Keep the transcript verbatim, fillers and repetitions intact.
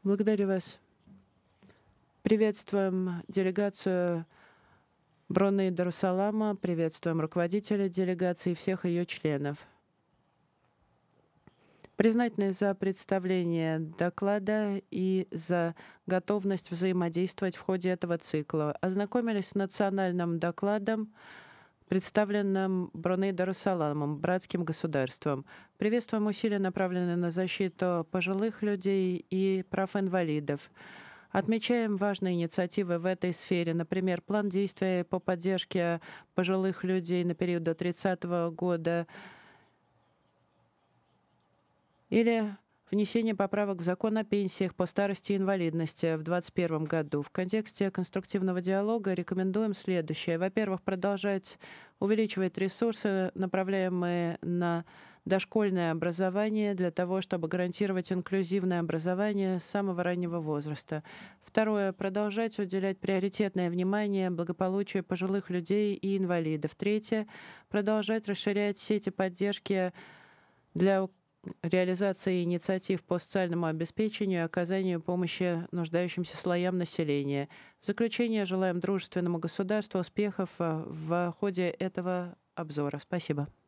Благодарю вас. Приветствуем делегацию Бруней Дарус-Салама, приветствуем руководителя делегации и всех ее членов. Признательны за представление доклада и за готовность взаимодействовать в ходе этого цикла. Ознакомились с национальным докладом, представленным Бруней Дарус-Саламом, братским государством. Приветствуем усилия, направленные на защиту пожилых людей и прав инвалидов. Отмечаем важные инициативы в этой сфере, например, план действия по поддержке пожилых людей на период до тридцатого года или внесение поправок в закон о пенсиях по старости и инвалидности в двадцать первом году. В контексте конструктивного диалога рекомендуем следующее. Во-первых, продолжать увеличивать ресурсы, направляемые на дошкольное образование, для того, чтобы гарантировать инклюзивное образование с самого раннего возраста. Второе. Продолжать уделять приоритетное внимание благополучию пожилых людей и инвалидов. Третье. Продолжать расширять сети поддержки для реализации инициатив по социальному обеспечению и оказанию помощи нуждающимся слоям населения. В заключение желаем дружественному государству успехов э, в ходе этого обзора. Спасибо.